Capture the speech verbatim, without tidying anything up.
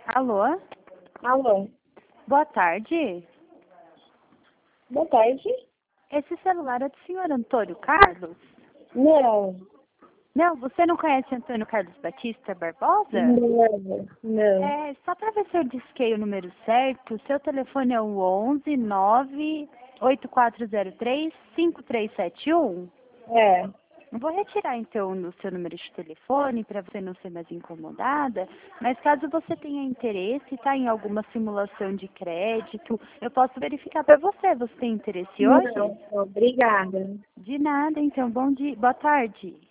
Alô? Alô, Boa tarde. boa tarde. Esse celular é do senhor Antônio Carlos? Não, Não, você não conhece Antônio Carlos Batista Barbosa? não, não. É, só para ver se eu disquei o número certo, o seu telefone é o onze nove oito quatro zero três cinco três sete um? É, Eu vou retirar então o seu número de telefone para você não ser mais incomodada, mas caso você tenha interesse, tá, em alguma simulação de crédito, eu posso verificar para você. Você tem interesse hoje? não, obrigada. De nada, então. Bom dia. Boa tarde.